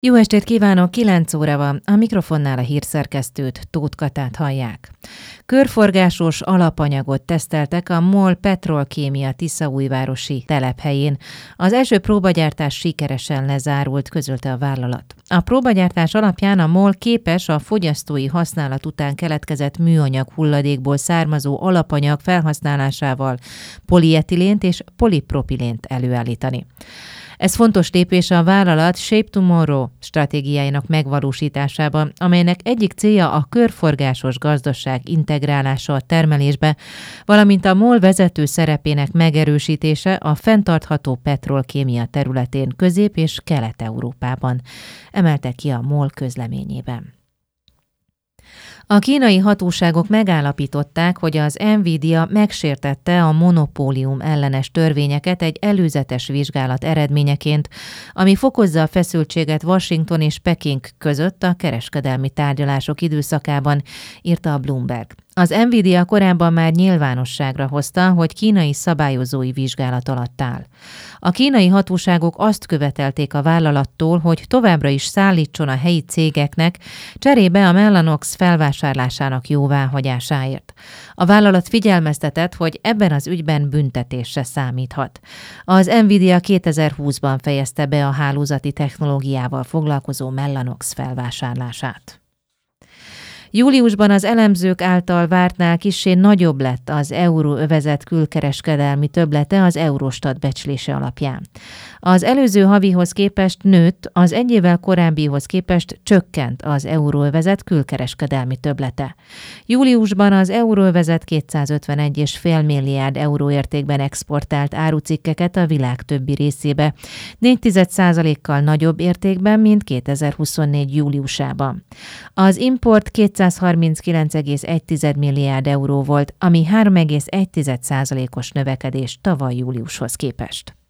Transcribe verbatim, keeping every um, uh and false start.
Jó estét kívánok, kilenc óra van, a mikrofonnál a hírszerkesztőt, Tóth Katát hallják. Körforgásos alapanyagot teszteltek a MOL Petrolkémia tiszaújvárosi telephelyén. Az első próbagyártás sikeresen lezárult, közölte a vállalat. A próbagyártás alapján a MOL képes a fogyasztói használat után keletkezett műanyag hulladékból származó alapanyag felhasználásával polietilént és polipropilént előállítani. Ez fontos lépés a vállalat Shape Tomorrow stratégiájának megvalósításában, amelynek egyik célja a körforgásos gazdaság integrálása a termelésbe, valamint a MOL vezető szerepének megerősítése a fenntartható petrolkémia területén Közép- és Kelet-Európában, emelte ki a MOL közleményében. A kínai hatóságok megállapították, hogy az Nvidia megsértette a monopólium ellenes törvényeket egy előzetes vizsgálat eredményeként, ami fokozza a feszültséget Washington és Peking között a kereskedelmi tárgyalások időszakában, írta a Bloomberg. Az Nvidia korábban már nyilvánosságra hozta, hogy kínai szabályozói vizsgálat alatt áll. A kínai hatóságok azt követelték a vállalattól, hogy továbbra is szállítson a helyi cégeknek, cserébe a Mellanox felvásárlásának jóváhagyásáért. A vállalat figyelmeztetett, hogy ebben az ügyben büntetésre számíthat. Az Nvidia kétezer-húszban fejezte be a hálózati technológiával foglalkozó Mellanox felvásárlását. Júliusban az elemzők által vártnál kissé nagyobb lett az euróövezet külkereskedelmi többlete az Eurostat becslése alapján. Az előző havihoz képest nőtt, az egy évvel korábbihoz képest csökkent az euróövezet külkereskedelmi többlete. Júliusban az euróövezet kétszázötvenegy egész öt milliárd euró értékben exportált árucikkeket a világ többi részébe, négy egész egy százalékkal nagyobb értékben, mint kétezer-huszonnégy júliusában. Az import kétszázharminckilenc egész egy milliárd euró volt, ami három egész egy százalékos növekedés tavaly júliushoz képest.